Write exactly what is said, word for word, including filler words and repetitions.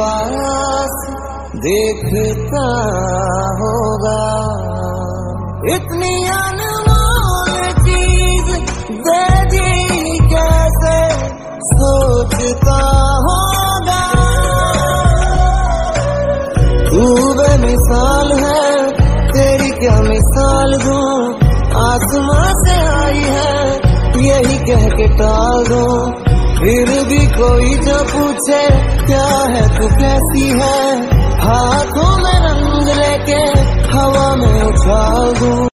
पास देखता होगा। इतनी अनमोल चीज दे दी कैसे सोचता होगा। तू बेमिसाल है, तेरी क्या मिसाल दूं, आसमां से आई है यही कह के टाल दूं। फिर भी कोई जो पूछे क्या है तू कैसी है, हाथों में रंग लेके हवा में उछाल दूं।